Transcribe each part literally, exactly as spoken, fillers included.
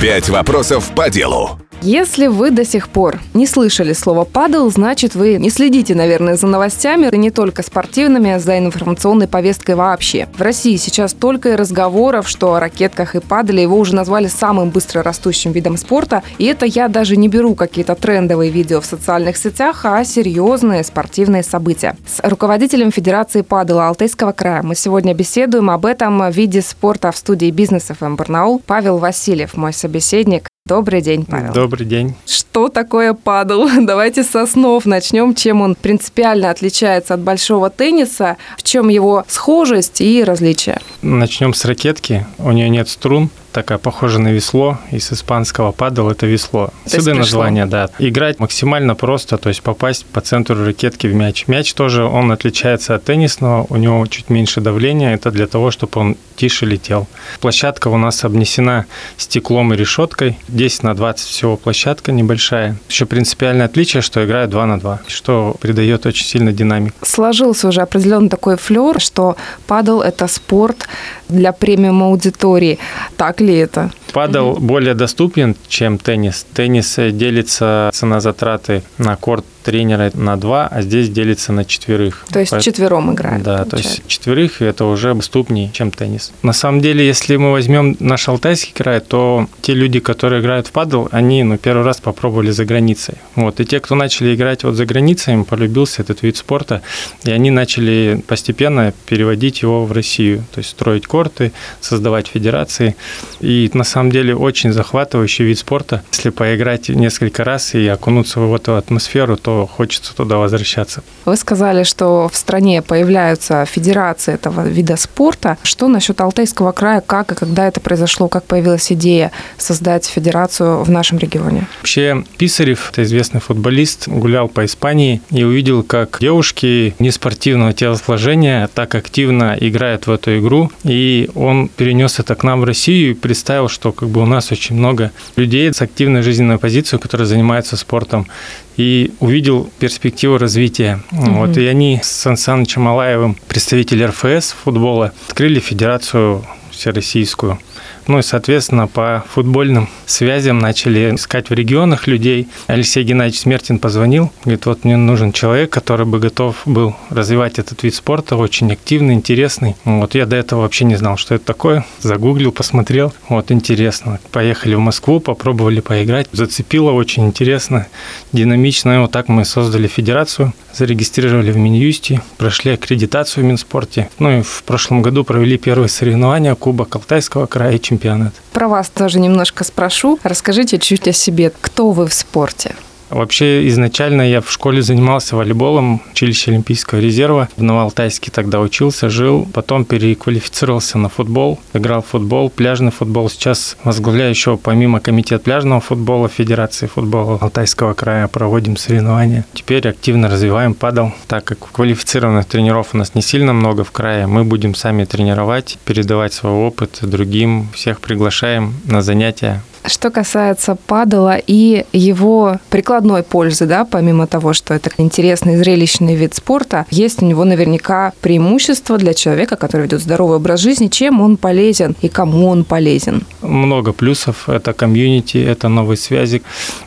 Пять вопросов по делу. Если вы до сих пор не слышали слово «падл», значит, вы не следите, наверное, за новостями, и не только спортивными, а за информационной повесткой вообще. В России сейчас только и разговоров, что о ракетках и падле. Его уже назвали самым быстро растущим видом спорта. И это я даже не беру какие-то трендовые видео в социальных сетях, а серьезные спортивные события. С руководителем Федерации падла Алтайского края мы сегодня беседуем об этом виде спорта в студии «Бизнес эф эм Барнаул». Павел Васильев, мой собеседник. Добрый день, Павел. Добрый день. Что такое падл? Давайте с основ начнем. Чем он принципиально отличается от большого тенниса? В чем его схожесть и различия? Начнем с ракетки. У нее нет струн. Такая похожа на весло. Из испанского падл – это весло. Отсюда название, да. Играть максимально просто, то есть попасть по центру ракетки в мяч. Мяч тоже, он отличается от теннисного, у него чуть меньше давления. Это для того, чтобы он тише летел. Площадка у нас обнесена стеклом и решеткой. десять на двадцать всего площадка небольшая. Еще принципиальное отличие, что играют два на два, что придает очень сильно динамику. Сложился уже определенный такой флер, что падл – это спорт для премиум-аудитории. Так ли это? Падл угу. более доступен, чем теннис. Теннис делится на затраты на корт тренера на два, а здесь делится на четверых. То есть Поэтому, четвером играют. Да, получается. То есть четверых это уже доступнее, чем теннис. На самом деле, если мы возьмем наш Алтайский край, то те люди, которые играют в падл, они ну, первый раз попробовали за границей. Вот. И те, кто начали играть вот за границей, им полюбился этот вид спорта, и они начали постепенно переводить его в Россию, то есть строить корты, создавать федерации. И на самом деле очень захватывающий вид спорта. Если поиграть несколько раз и окунуться в эту атмосферу, то хочется туда возвращаться. Вы сказали, что в стране появляются федерации этого вида спорта. Что насчет Алтайского края? Как и когда это произошло? Как появилась идея создать федерацию в нашем регионе? Вообще, Писарев, это известный футболист, гулял по Испании и увидел, как девушки неспортивного телосложения так активно играют в эту игру. И он перенес это к нам в Россию и представил, что как бы у нас очень много людей с активной жизненной позицией, которые занимаются спортом. И увидел перспективу развития. Mm-hmm. Вот, и они с Сан Санычем Алаевым, представитель эр эф эс футбола, открыли федерацию всероссийскую. Ну и, соответственно, по футбольным связям начали искать в регионах людей. Алексей Геннадьевич Смертин позвонил, говорит, вот мне нужен человек, который бы готов был развивать этот вид спорта, очень активный, интересный. Вот я до этого вообще не знал, что это такое. Загуглил, посмотрел, вот интересно. Поехали в Москву, попробовали поиграть. Зацепило, очень интересно, динамично. И вот так мы создали федерацию, зарегистрировали в Минюсте, прошли аккредитацию в Минспорте. Ну и в прошлом году провели первые соревнования, Кубок Алтайского края и чемпионат. Про вас тоже немножко спрошу. Расскажите чуть о себе. Кто вы в спорте? Вообще, изначально я в школе занимался волейболом, училище Олимпийского резерва. В Новоалтайске тогда учился, жил. Потом переквалифицировался на футбол. Играл в футбол, пляжный футбол. Сейчас возглавляю еще помимо комитет пляжного футбола Федерации футбола Алтайского края. Проводим соревнования. Теперь активно развиваем падл. Так как квалифицированных тренеров у нас не сильно много в крае, мы будем сами тренировать, передавать свой опыт другим. Всех приглашаем на занятия. Что касается падла и его прикладной пользы, да, помимо того, что это интересный, зрелищный вид спорта, есть у него наверняка преимущество для человека, который ведет здоровый образ жизни. Чем он полезен и кому он полезен? Много плюсов. Это комьюнити, это новые связи,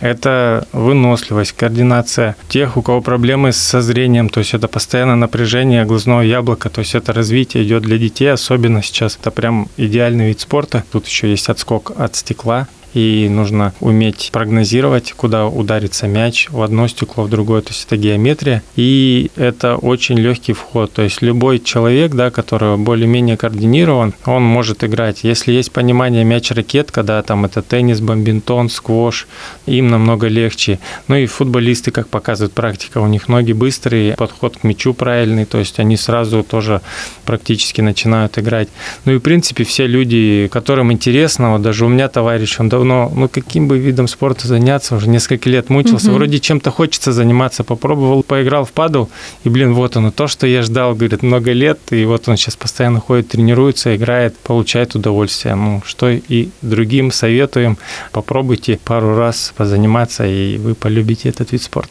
это выносливость, координация тех, у кого проблемы со зрением, то есть это постоянное напряжение глазного яблока, то есть это развитие идет для детей, особенно сейчас. Это прям идеальный вид спорта. Тут еще есть отскок от стекла. И нужно уметь прогнозировать, куда ударится мяч, в одно стекло, в другое. То есть это геометрия. И это очень легкий вход. То есть любой человек, да, который более-менее координирован, он может играть. Если есть понимание мяч-ракетка, да, там это теннис, бадминтон, сквош, им намного легче. Ну и футболисты, как показывает практика, у них ноги быстрые, подход к мячу правильный. То есть они сразу тоже практически начинают играть. Ну и в принципе все люди, которым интересно, вот даже у меня товарищ, он давно но ну, каким бы видом спорта заняться, уже несколько лет мучился, угу. Вроде чем-то хочется заниматься, попробовал, поиграл в падл, и, блин, вот оно, то, что я ждал, говорит, много лет, и вот он сейчас постоянно ходит, тренируется, играет, получает удовольствие. Ну, что и другим советуем, попробуйте пару раз позаниматься, и вы полюбите этот вид спорта.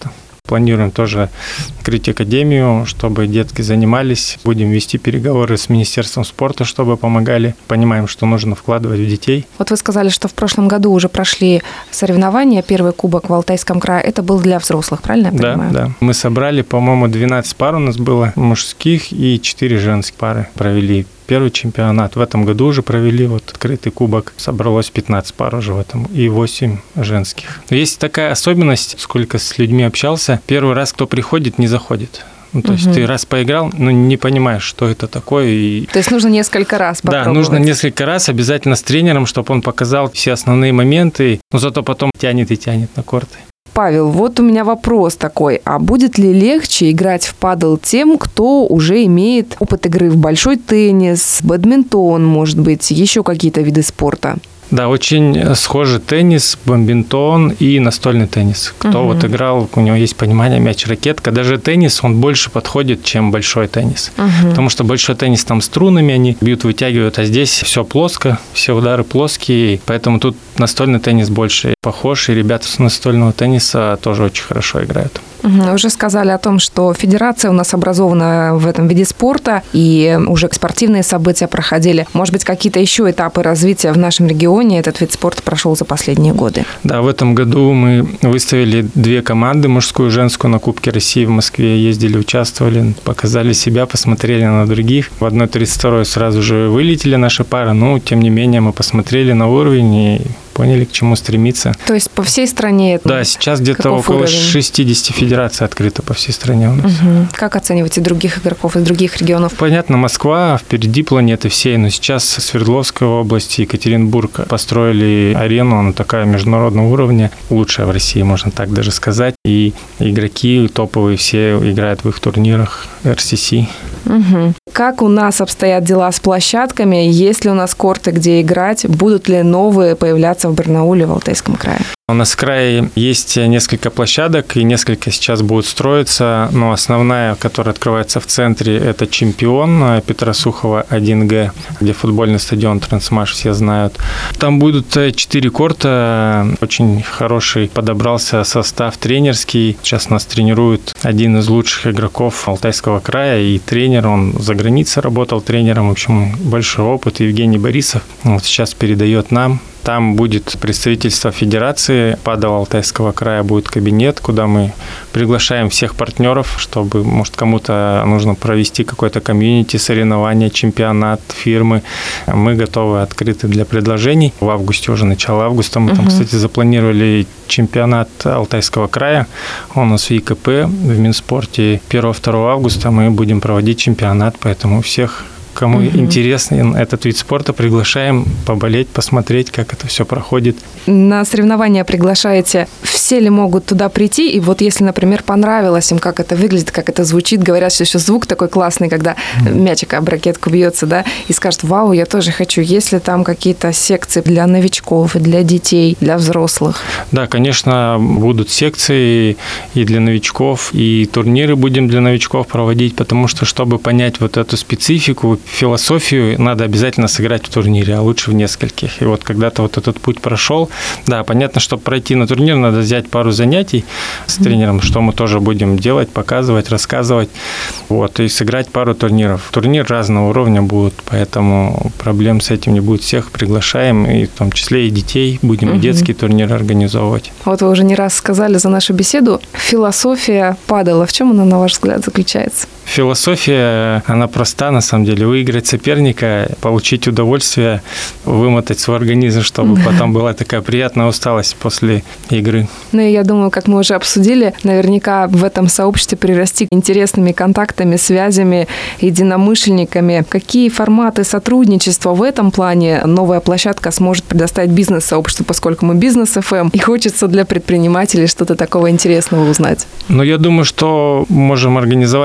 Планируем тоже открыть академию, чтобы детки занимались. Будем вести переговоры с Министерством спорта, чтобы помогали. Понимаем, что нужно вкладывать в детей. Вот вы сказали, что в прошлом году уже прошли соревнования. Первый кубок в Алтайском крае. Это был для взрослых, правильно я понимаю? Да, да. Мы собрали, по-моему, двенадцать пар у нас было мужских и четыре женских пары провели. Первый чемпионат в этом году уже провели, вот открытый кубок, собралось пятнадцать пар уже в этом и восемь женских. Есть такая особенность, сколько с людьми общался, первый раз, кто приходит, не заходит. Ну, то угу. есть ты раз поиграл, но не понимаешь, что это такое. И... То есть нужно несколько раз попробовать. Да, нужно несколько раз, обязательно с тренером, чтобы он показал все основные моменты, но зато потом тянет и тянет на корты. Павел, вот у меня вопрос такой. А будет ли легче играть в падл тем, кто уже имеет опыт игры в большой теннис, бадминтон, может быть, еще какие-то виды спорта? Да, очень схожи теннис, бадминтон и настольный теннис. Кто угу. вот играл, у него есть понимание мяч-ракетка. Даже теннис, он больше подходит, чем большой теннис. Угу. Потому что большой теннис там струнами, они бьют, вытягивают, а здесь все плоско, все удары плоские. Поэтому тут настольный теннис больше похож, и ребята с настольного тенниса тоже очень хорошо играют. Угу. Уже сказали о том, что федерация у нас образована в этом виде спорта, и уже спортивные события проходили. Может быть, какие-то еще этапы развития в нашем регионе этот вид спорта прошел за последние годы? Да, в этом году мы выставили две команды, мужскую и женскую, на Кубке России в Москве. Ездили, участвовали, показали себя, посмотрели на других. В одной тридцать второй сразу же вылетели наши пары, но тем не менее мы посмотрели на уровень и поняли, к чему стремиться. То есть по всей стране? Это... Да, сейчас где-то около уровень? шестьдесят федераций открыто по всей стране у нас. Угу. Как оцениваете других игроков из других регионов? Понятно, Москва впереди планеты всей, но сейчас Свердловская область, Екатеринбург построили арену, она такая международного уровня, лучшая в России, можно так даже сказать. И игроки топовые все играют в их турнирах эр си си. Угу. Как у нас обстоят дела с площадками? Есть ли у нас корты, где играть? Будут ли новые появляться в Барнауле, в Алтайском крае? У нас в крае есть несколько площадок, и несколько сейчас будут строиться, но основная, которая открывается в центре, это «Чемпион» Петра Сухова один гэ, где футбольный стадион «Трансмаш» все знают. Там будут четыре корта, очень хороший подобрался состав тренерский. Сейчас нас тренирует один из лучших игроков Алтайского края, и тренер, он за границей работал тренером, в общем, большой опыт, Евгений Борисов. Вот сейчас передает нам. Там будет представительство федерации падл Алтайского края, будет кабинет, куда мы приглашаем всех партнеров, чтобы, может, кому-то нужно провести какое-то комьюнити, соревнование, чемпионат, фирмы. Мы готовы, открыты для предложений. В августе, уже начало августа, мы угу. там, кстати, запланировали чемпионат Алтайского края. Он у нас в и ка пэ, в Минспорте. первого-второго августа мы будем проводить чемпионат, поэтому всех... Кому угу. интересен этот вид спорта, приглашаем поболеть, посмотреть, как это все проходит. На соревнования приглашаете. Все ли могут туда прийти? И вот если, например, понравилось им, как это выглядит, как это звучит, говорят, что еще звук такой классный, когда угу. мячик об ракетку бьется, да, и скажут: вау, я тоже хочу. Есть ли там какие-то секции для новичков, для детей, для взрослых? Да, конечно, будут секции и для новичков, и турниры будем для новичков проводить, потому что, чтобы понять вот эту специфику, философию, надо обязательно сыграть в турнире, а лучше в нескольких. И вот когда-то вот этот путь прошел, да, понятно, чтобы пройти на турнир, надо взять пару занятий с тренером, что мы тоже будем делать, показывать, рассказывать, вот, и сыграть пару турниров. Турнир разного уровня будут, поэтому проблем с этим не будет. Всех приглашаем, и в том числе и детей, будем угу. и детские турниры организовывать. Вот вы уже не раз сказали за нашу беседу, философия падала. В чем она, на ваш взгляд, заключается? Философия, она проста, на самом деле. Выиграть соперника, получить удовольствие, вымотать свой организм, чтобы потом была такая приятная усталость после игры. Ну и я думаю, как мы уже обсудили, наверняка в этом сообществе прирасти интересными контактами, связями, единомышленниками. Какие форматы сотрудничества в этом плане новая площадка сможет предоставить бизнес-сообществу, поскольку мы бизнес-эф эм, и хочется для предпринимателей что-то такого интересного узнать? Ну, я думаю, что можем организовать турнир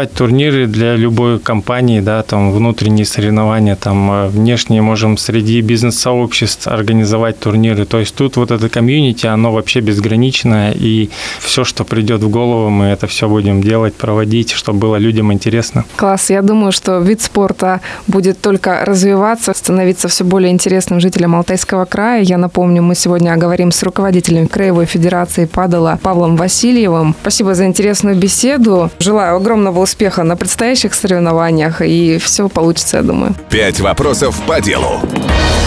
турниры для любой компании, да, там внутренние соревнования, там внешние можем среди бизнес-сообществ организовать турниры. То есть тут вот это комьюнити, оно вообще безграничное, и все, что придет в голову, мы это все будем делать, проводить, чтобы было людям интересно. Класс. Я думаю, что вид спорта будет только развиваться, становиться все более интересным жителям Алтайского края. Я напомню, мы сегодня говорим с руководителем Краевой федерации падела Павлом Васильевым. Спасибо за интересную беседу. Желаю огромного успеха на предстоящих соревнованиях, и все получится, я думаю. Пять вопросов по делу.